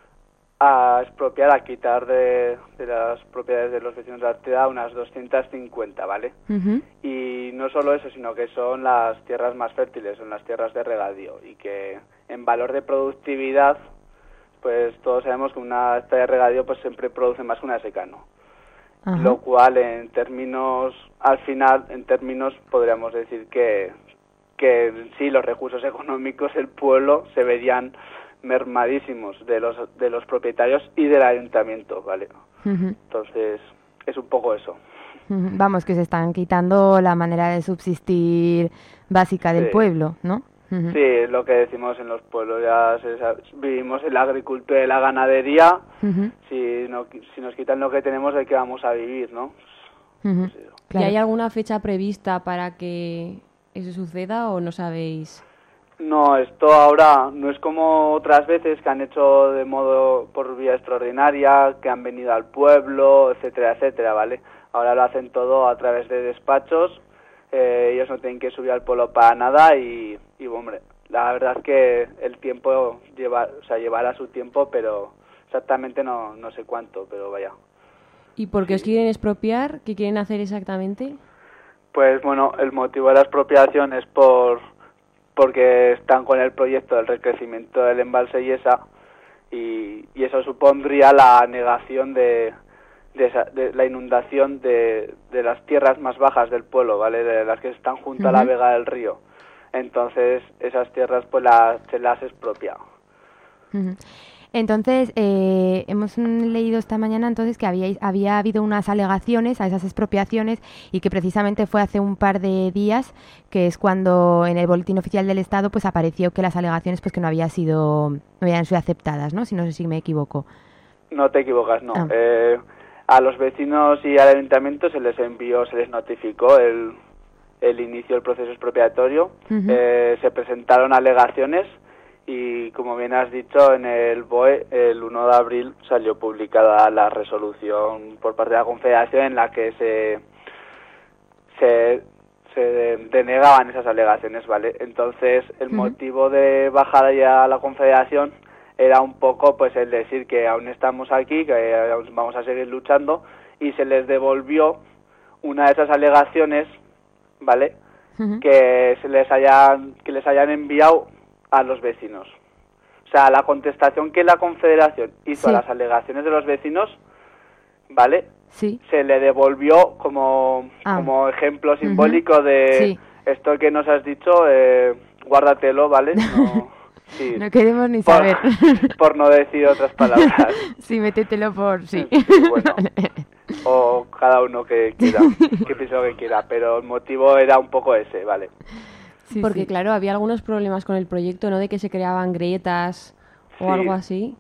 a expropiar, a quitar de, de las propiedades de los vecinos de Artieda unas doscientas cincuenta, ¿vale? Uh-huh. Y no solo eso, sino que son las tierras más fértiles, son las tierras de regadío, y que en valor de productividad, pues todos sabemos que una hectárea de regadío pues siempre produce más que una de secano. Ajá. Lo cual en términos, al final, en términos podríamos decir que, que en sí los recursos económicos del pueblo se verían mermadísimos de los de los propietarios y del ayuntamiento, ¿vale? Uh-huh. Entonces, es un poco eso. Uh-huh. Vamos, que se están quitando la manera de subsistir básica del sí. pueblo, ¿no? Uh-huh. Sí, lo que decimos en los pueblos, ya se, vivimos en la agricultura y la ganadería, uh-huh. si, no, si nos quitan lo que tenemos, ¿de qué vamos a vivir, no? Uh-huh. Sí. Claro. ¿Y hay alguna fecha prevista para que eso suceda o no sabéis? No, esto ahora no es como otras veces que han hecho de modo por vía extraordinaria, que han venido al pueblo, etcétera, etcétera, ¿vale? Ahora lo hacen todo a través de despachos. Eh, ellos no tienen que subir al pueblo para nada y, y hombre, la verdad es que el tiempo lleva, o sea, llevará su tiempo, pero exactamente no, no sé cuánto, pero vaya. ¿Y por qué sí. os quieren expropiar? ¿Qué quieren hacer exactamente? Pues bueno, el motivo de la expropiación es por porque están con el proyecto del recrecimiento del embalse Yesa y, y eso supondría la negación de De, esa, de la inundación de, de las tierras más bajas del pueblo, ¿vale? De las que están junto uh-huh. a la vega del río. Entonces, esas tierras pues las, se las expropia. Uh-huh. Entonces, eh, hemos mm, leído esta mañana entonces que había, había habido unas alegaciones a esas expropiaciones y que precisamente fue hace un par de días, que es cuando en el Boletín Oficial del Estado pues apareció que las alegaciones pues que no había sido, no habían sido aceptadas, ¿no? Si no sé si me equivoco. No te equivocas, no. Ah. Eh, a los vecinos y al ayuntamiento se les envió, se les notificó el, el inicio del proceso expropiatorio, Uh-huh. eh, se presentaron alegaciones y, como bien has dicho, en el B O E el uno de abril salió publicada la resolución por parte de la Confederación en la que se, se, se denegaban esas alegaciones, ¿vale? Entonces, el Uh-huh. motivo de bajada ya a la Confederación era un poco pues el decir que aún estamos aquí, que aún vamos a seguir luchando, y se les devolvió una de esas alegaciones, ¿vale? Uh-huh. que se les hayan que les hayan enviado a los vecinos. O sea, la contestación que la Confederación hizo Sí. a las alegaciones de los vecinos, ¿vale? Sí. Se le devolvió como, Ah. como ejemplo simbólico de Sí. esto que nos has dicho, eh, guárdatelo, ¿vale? No, sí, No queremos ni por, saber. por no decir otras palabras. Sí, métetelo por... Sí. Sí, bueno. O cada uno que quiera, que piense lo que quiera, pero el motivo era un poco ese, ¿vale? Sí, Porque sí. claro, había algunos problemas con el proyecto, ¿no? De que se creaban grietas o Sí. algo así.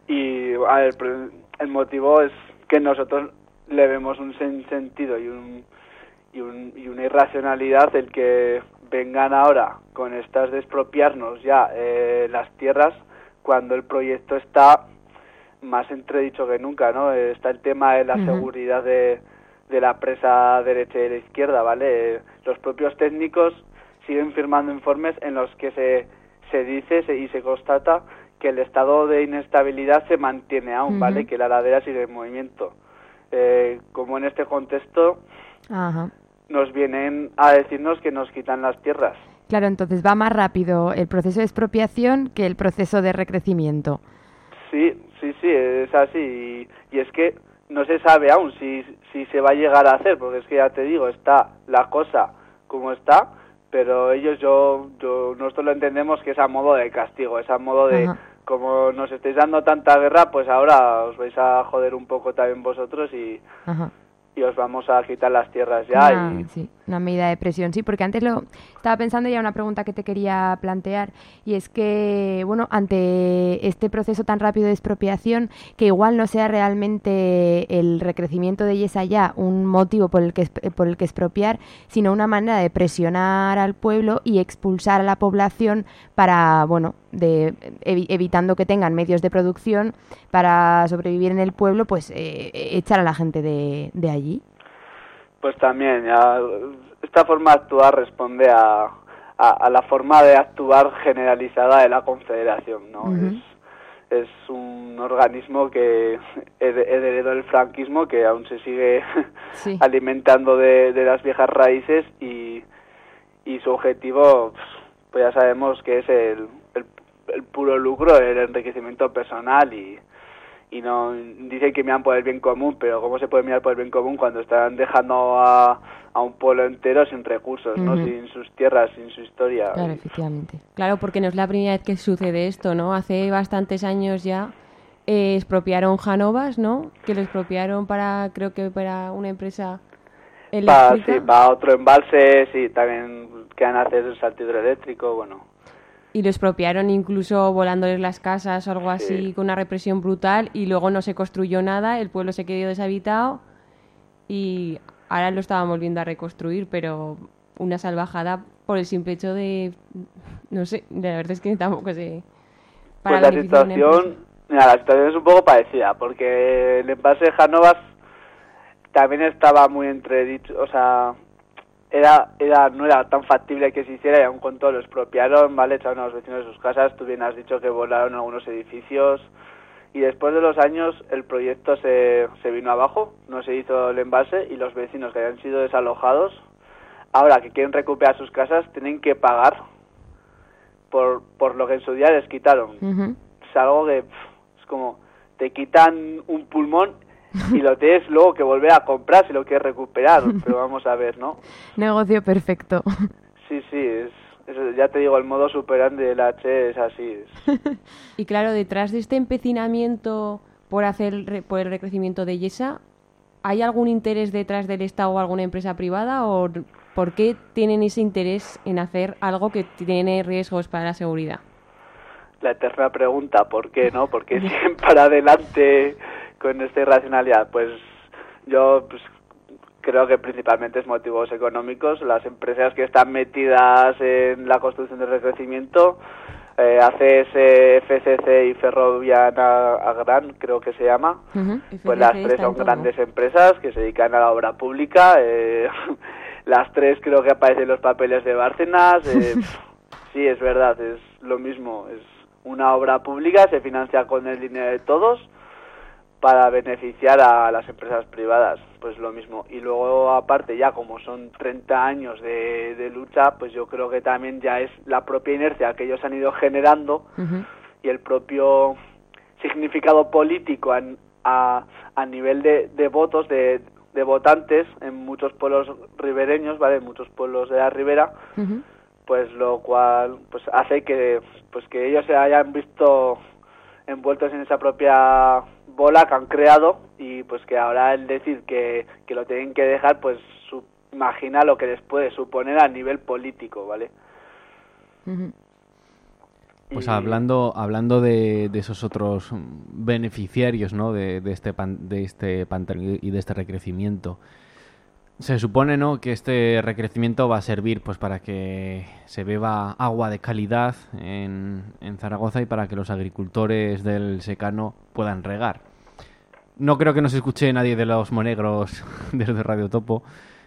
Y a ver, pero el motivo es que nosotros le vemos un sen- sentido y, un, y, un, y una irracionalidad el que vengan ahora con estas de expropiarnos ya eh, las tierras cuando el proyecto está más entredicho que nunca, ¿no? Eh, Está el tema de la Ujú. seguridad de, de la presa derecha y de la izquierda, ¿vale? Eh, los propios técnicos siguen firmando informes en los que se, se dice se, y se constata que el estado de inestabilidad se mantiene aún, ¿vale? Ujú. Que la ladera sigue en movimiento. Eh, como en este contexto Ajá. nos vienen a decirnos que nos quitan las tierras. Claro, entonces va más rápido el proceso de expropiación que el proceso de recrecimiento. Sí, sí, sí, es así. Y, y es que no se sabe aún si, si se va a llegar a hacer, porque es que ya te digo, está la cosa como está, pero ellos, yo, yo nosotros lo entendemos que es a modo de castigo, es a modo de, Ajá. como nos estáis dando tanta guerra, pues ahora os vais a joder un poco también vosotros y, Ajá. y os vamos a quitar las tierras ya. Una, y sí, una medida de presión, sí, porque antes lo estaba pensando ya una pregunta que te quería plantear y es que, bueno, ante este proceso tan rápido de expropiación, que igual no sea realmente el recrecimiento de Yesaya un motivo por el que exp- por el que expropiar, sino una manera de presionar al pueblo y expulsar a la población para, bueno, de evi- evitando que tengan medios de producción para sobrevivir en el pueblo, pues eh, echar a la gente de, de allí. Pues también, ya, esta forma de actuar responde a, a, a la forma de actuar generalizada de la Confederación, ¿no? Ujú. Es, es un organismo que hed- heredó el franquismo, que aún se sigue Sí. alimentando de, de las viejas raíces y, y su objetivo, pues ya sabemos que es el, el, el puro lucro, el enriquecimiento personal y... y no dicen que miran por el bien común, pero ¿cómo se puede mirar por el bien común cuando están dejando a, a un pueblo entero sin recursos, ¿no? Ujú. Sin sus tierras, sin su historia? Claro, efectivamente. Claro, porque no es la primera vez que sucede esto, ¿no? Hace bastantes años ya eh, expropiaron Janovas, ¿no? Que lo expropiaron para, creo que para una empresa Para, eléctrica. sí, para otro embalse, sí, también quedan hacer el salto hidroeléctrico, bueno. Y lo expropiaron incluso volándoles las casas o algo así, con una represión brutal, y luego no se construyó nada, el pueblo se quedó deshabitado y ahora lo estaban volviendo a reconstruir, pero una salvajada por el simple hecho de, no sé, la verdad es que tampoco sé. Pues la beneficio de una situación, mira, la situación es un poco parecida, porque el embalse de Janovas también estaba muy entredicho, o sea, era, era, no era tan factible que se hiciera y aún con todo lo expropiaron, ¿vale? Echaron a los vecinos de sus casas, tú bien has dicho que volaron algunos edificios y después de los años el proyecto se, se vino abajo, no se hizo el embalse y los vecinos que habían sido desalojados, ahora que quieren recuperar sus casas, tienen que pagar por, por lo que en su día les quitaron. Ujú. Es algo que pff, es como te quitan un pulmón y lo tienes luego que volver a comprar si lo quieres recuperar, pero vamos a ver, ¿no? Negocio perfecto. Sí, sí, es, Eso, ya te digo, el modo superandi del H es así. Es... Y claro, detrás de este empecinamiento por hacer por el recrecimiento de Yesa, ¿hay algún interés detrás del Estado o alguna empresa privada? ¿O por qué tienen ese interés en hacer algo que tiene riesgos para la seguridad? La eterna pregunta, ¿por qué, no? ¿Por qué siguen para adelante con esta irracionalidad? Pues yo pues, creo que principalmente es motivos económicos. Las empresas que están metidas en la construcción del recrecimiento, eh, A C S, F C C y Ferrovial Agran, creo que se llama, uh-huh. Pues las tres son grandes empresas que se dedican a la obra pública. Eh, las tres creo que aparecen en los papeles de Bárcenas. Eh, sí, es verdad, es lo mismo. Es una obra pública, se financia con el dinero de todos para beneficiar a las empresas privadas, pues lo mismo. Y luego, aparte, ya como son treinta años de, de lucha, pues yo creo que también ya es la propia inercia que ellos han ido generando uh-huh. y el propio significado político a, a, a nivel de, de votos, de, de votantes en muchos pueblos ribereños, ¿vale? En muchos pueblos de la ribera, uh-huh. pues lo cual pues hace que pues que ellos se hayan visto envueltos en esa propia bola que han creado y pues que ahora el decir que, que lo tienen que dejar, pues su, imagina lo que les puede suponer a nivel político, ¿vale? Uh-huh. Pues y... hablando hablando de, de esos otros beneficiarios, ¿no? De, de este pan, de este pantano y de este recrecimiento. Se supone, ¿no?, que este recrecimiento va a servir pues para que se beba agua de calidad en, en Zaragoza y para que los agricultores del secano puedan regar. No creo que nos escuche nadie de los monegros desde Radio Topo,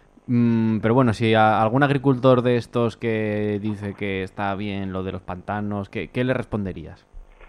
mm, pero bueno, si a algún agricultor de estos que dice que está bien lo de los pantanos, ¿qué, qué le responderías?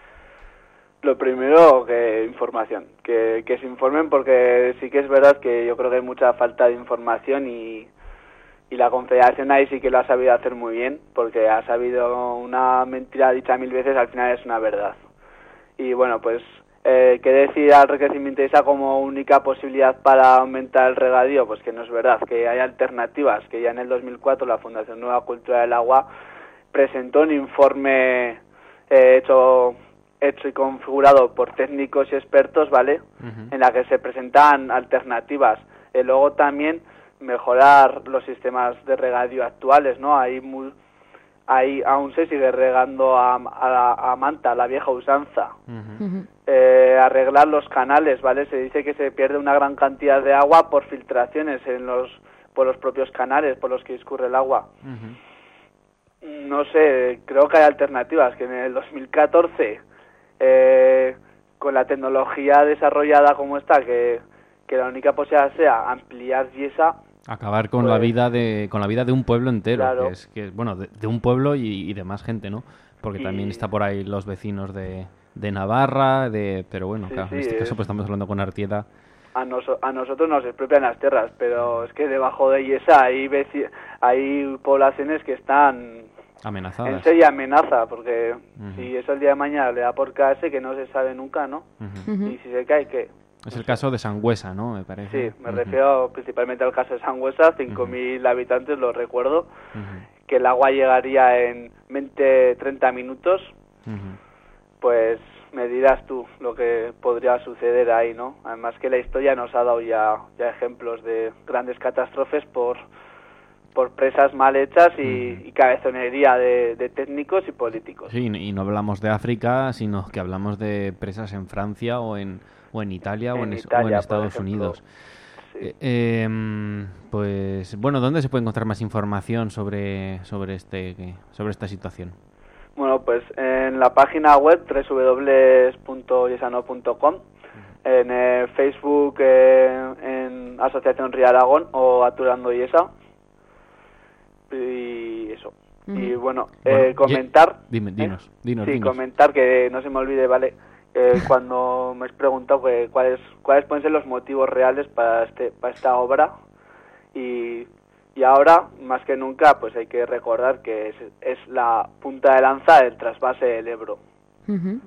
Lo primero, que información, que, que se informen, porque sí que es verdad que yo creo que hay mucha falta de información y, y la Confederación ahí sí que lo ha sabido hacer muy bien, porque ha sabido una mentira dicha mil veces, al final es una verdad. Y bueno, pues eh, que decir al recrecimiento esa como única posibilidad para aumentar el regadío, pues que no es verdad, que hay alternativas, que ya en el dos mil cuatro la Fundación Nueva Cultura del Agua presentó un informe eh, hecho... hecho y configurado por técnicos y expertos, ¿vale? Uh-huh. En la que se presentan alternativas. Y luego también mejorar los sistemas de regadío actuales, ¿no? Ahí, muy, ahí aún se sigue regando a, a, a manta, la vieja usanza. Uh-huh. Uh-huh. Eh, arreglar los canales, ¿vale? Se dice que se pierde una gran cantidad de agua por filtraciones en los por los propios canales por los que discurre el agua. Uh-huh. No sé, creo que hay alternativas, que en el dos mil catorce... Eh, con la tecnología desarrollada como está, que, que la única posibilidad sea ampliar Yesa, acabar con pues, la vida de con la vida de un pueblo entero, claro. que es que bueno de, de un pueblo y, y de más gente, ¿no? Porque y... también está por ahí los vecinos de, de Navarra, de pero bueno, sí, claro, sí, en este es... caso pues estamos hablando con Artieda. A, nos, a nosotros nos expropian las tierras, pero es que debajo de Yesa hay veci- hay poblaciones que están amenazadas. En seria amenaza, porque uh-huh. si eso el día de mañana le da por caerse, que no se sabe nunca, ¿no? Uh-huh. Y si se cae, ¿qué? Es el caso de Sangüesa, ¿no? Me parece. Sí, me uh-huh. refiero principalmente al caso de Sangüesa, cinco mil uh-huh. habitantes, lo recuerdo, uh-huh. que el agua llegaría en veinte, treinta minutos, uh-huh. pues me dirás tú lo que podría suceder ahí, ¿no? Además que la historia nos ha dado ya, ya ejemplos de grandes catástrofes por... por presas mal hechas y, mm. y cabezonería de, de técnicos y políticos. Sí, y no hablamos de África, sino que hablamos de presas en Francia o en o en Italia, en o, en, Italia, o en Estados Unidos. Sí. Eh, eh, pues bueno, ¿dónde se puede encontrar más información sobre sobre este sobre esta situación? Bueno, pues en la página web doble u doble u doble u punto yesano punto com, en eh, Facebook eh, en Asociación Río Aragón o Aturando Yesa. Y eso. Uh-huh. Y bueno, bueno eh, comentar... Dime, dinos, ¿eh? dinos, Sí, dinos. comentar, que no se me olvide, ¿vale? Eh, cuando me has preguntado que cuáles cuáles pueden ser los motivos reales para este para esta obra. Y, y ahora, más que nunca, pues hay que recordar que es, es la punta de lanza del trasvase del Ebro. Uh-huh.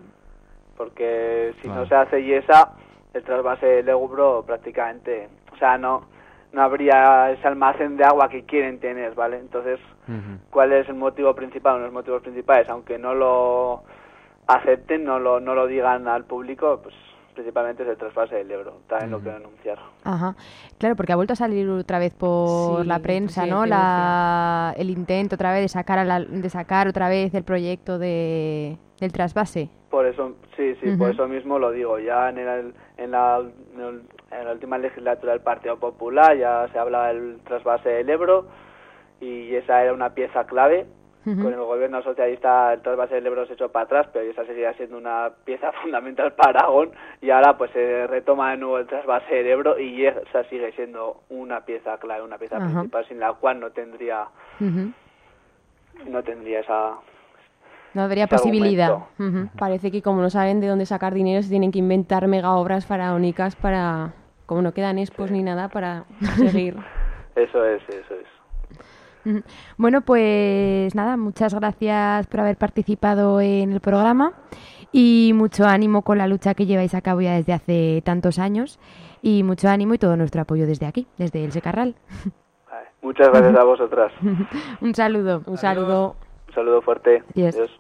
Porque si vale. no se hace Yesa, el trasvase del Ebro prácticamente... O sea, no... no habría ese almacén de agua que quieren tener, ¿vale? Entonces, uh-huh. ¿cuál es el motivo principal? Uno de los motivos principales, aunque no lo acepten, no lo, no lo digan al público, pues principalmente es el trasvase del Ebro, también uh-huh. lo quiero denunciar. Ajá, claro, porque ha vuelto a salir otra vez por sí, la prensa, sí, ¿no? La, el intento otra vez de sacar a la, de sacar otra vez el proyecto de del trasvase. Por eso, sí, sí, uh-huh. por eso mismo lo digo. Ya en, el, en, la, en la última legislatura del Partido Popular ya se hablaba del trasvase del Ebro y esa era una pieza clave. Uh-huh. Con el gobierno socialista el trasvase del Ebro se echó para atrás, pero esa seguía siendo una pieza fundamental para Aragón y ahora pues se retoma de nuevo el trasvase del Ebro y esa sigue siendo una pieza clave, una pieza uh-huh. principal sin la cual no tendría uh-huh. no tendría esa no habría posibilidad. Uh-huh. Parece que como no saben de dónde sacar dinero se tienen que inventar mega obras faraónicas para, como no quedan expos sí. ni nada, para seguir. Eso es, eso es. Bueno, pues nada, muchas gracias por haber participado en el programa y mucho ánimo con la lucha que lleváis a cabo ya desde hace tantos años y mucho ánimo y todo nuestro apoyo desde aquí, desde el Secarral. Muchas gracias a vosotras. Un saludo. Un saludo. Un saludo fuerte. Yes. Adiós.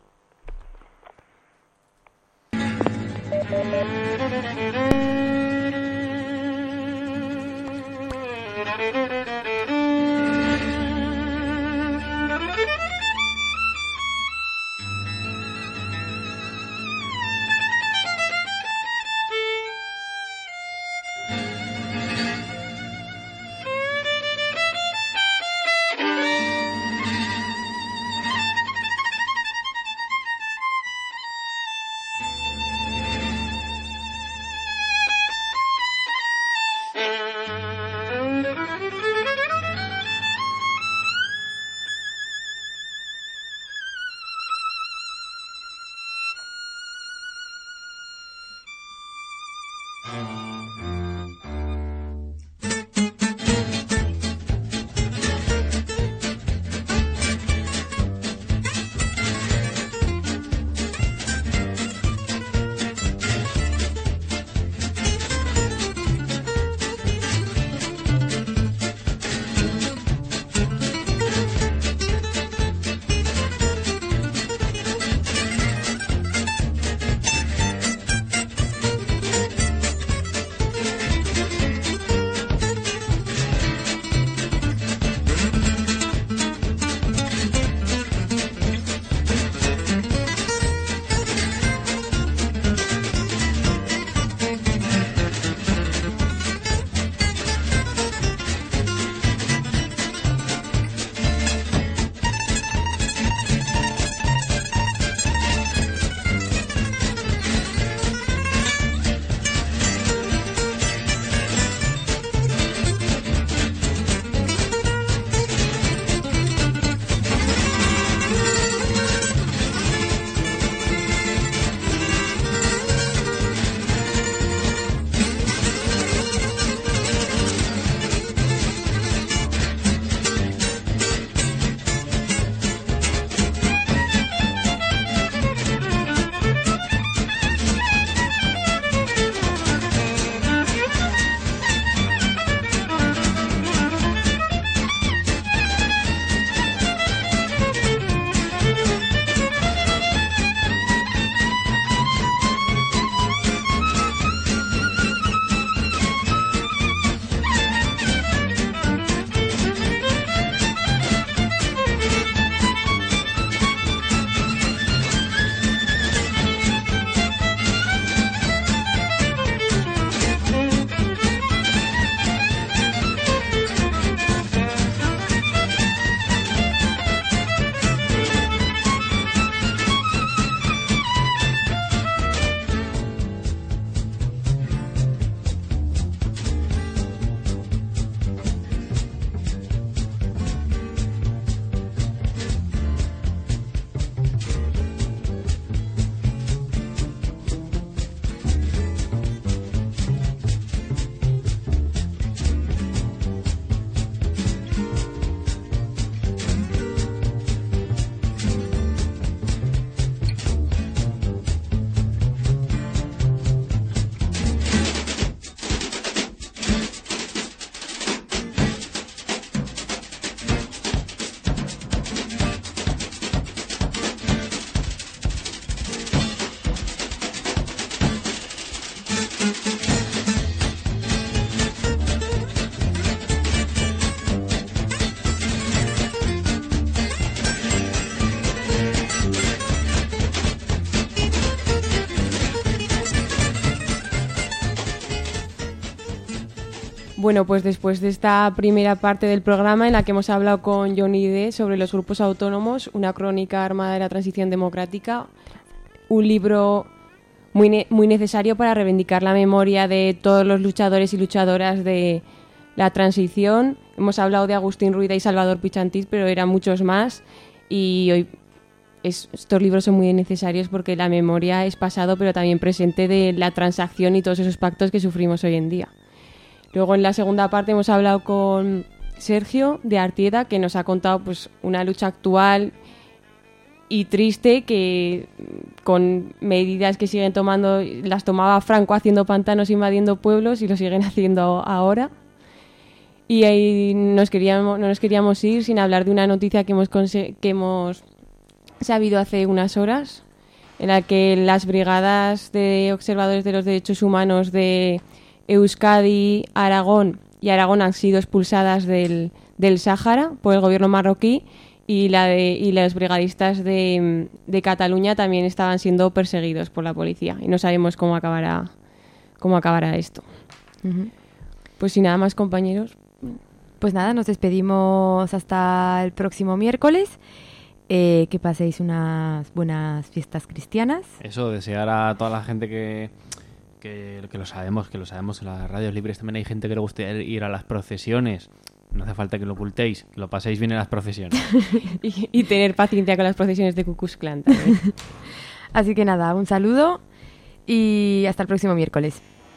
Bueno, pues después de esta primera parte del programa en la que hemos hablado con Johnny D sobre los grupos autónomos, una crónica armada de la transición democrática, un libro muy, ne- muy necesario para reivindicar la memoria de todos los luchadores y luchadoras de la transición. Hemos hablado de Agustín Ruida y Salvador Pichantís, pero eran muchos más, y hoy es, estos libros son muy necesarios porque la memoria es pasado pero también presente de la transacción y todos esos pactos que sufrimos hoy en día. Luego en la segunda parte hemos hablado con Sergio de Artieda, que nos ha contado pues una lucha actual y triste que con medidas que siguen tomando, las tomaba Franco haciendo pantanos, invadiendo pueblos, y lo siguen haciendo ahora. Y ahí nos queríamos, no nos queríamos ir sin hablar de una noticia que hemos, conse- que hemos sabido hace unas horas, en la que las brigadas de observadores de los derechos humanos de Euskadi, Aragón y Aragón han sido expulsadas del, del Sáhara por el gobierno marroquí, y, la de, y los brigadistas de, de Cataluña también estaban siendo perseguidos por la policía, y no sabemos cómo acabará, cómo acabará esto. Uh-huh. Pues sin nada más, compañeros. Pues nada, nos despedimos hasta el próximo miércoles. Eh, que paséis unas buenas fiestas cristianas. Eso, desear a toda la gente que... Que, que lo sabemos, que lo sabemos en las radios libres también hay gente que le gusta ir a las procesiones. No hace falta que lo ocultéis, que lo paséis bien en las procesiones. y, y tener paciencia con las procesiones de Ku Klux Klan también. Así que nada, un saludo y hasta el próximo miércoles.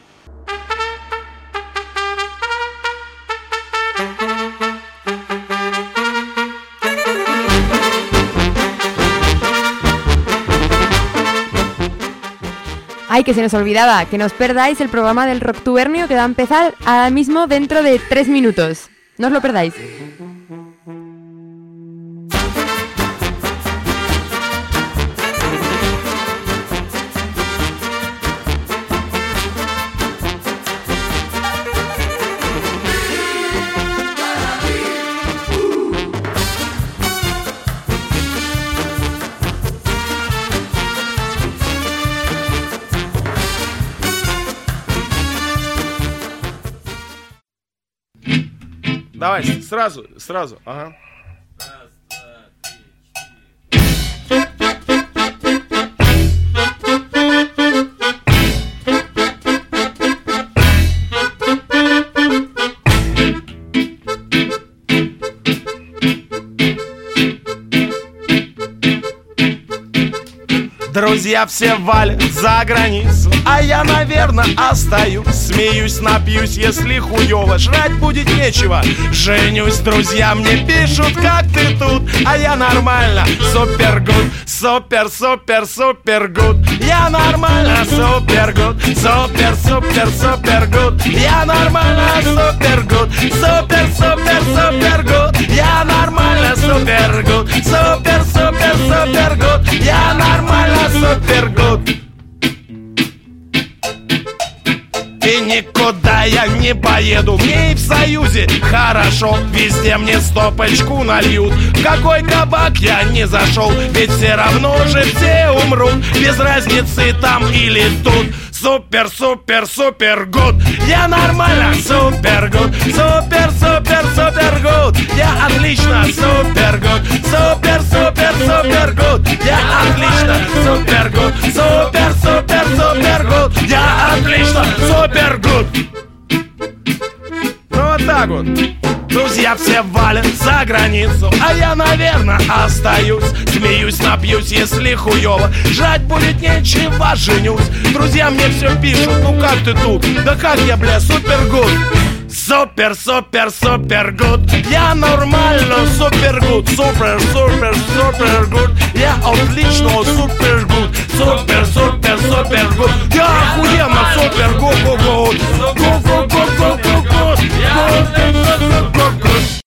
Ay, que se nos olvidaba, que no os perdáis el programa del Rocktubernio, que va a empezar ahora mismo dentro de tres minutos. No os lo perdáis. Давай, сразу, сразу, ага. Друзья все валят за границу, а я, наверное, остаюсь. Смеюсь, напьюсь, если хуёво, жрать будет нечего. Женюсь, друзья мне пишут, как ты тут, а я нормально, супер гуд, супер, супер, супер гуд. Я нормально, супер гуд, супер, супер, супер гуд. Я нормально, супер гуд, супер, супер, супер гуд. Я нормально, супер гуд, супер, супер, супер гуд. Я нормально, супер гуд. И никуда я не поеду, мне и в Союзе хорошо. Везде мне стопочку нальют, в какой кабак я не зашел. Ведь все равно же все умрут, без разницы там или тут. Супер, супер, супер гуд. Я нормально, супер гуд. Супер, супер, супер гуд. Я отлично, супер гуд. Супер, супер, супер гуд. Я отлично, супер гуд. Супер, супер, супер гуд. Я отлично, супер гуд. Ну вот так вот. Друзья все валят за границу, а я, наверное, остаюсь. Смеюсь, напьюсь, если хуёво, жрать будет нечего, женюсь. Друзья мне все пишут, ну как ты тут? Да как я, бля, супер гуд. Супер, супер, супер гуд. Я нормально, супер гуд. Супер, супер, супер гуд.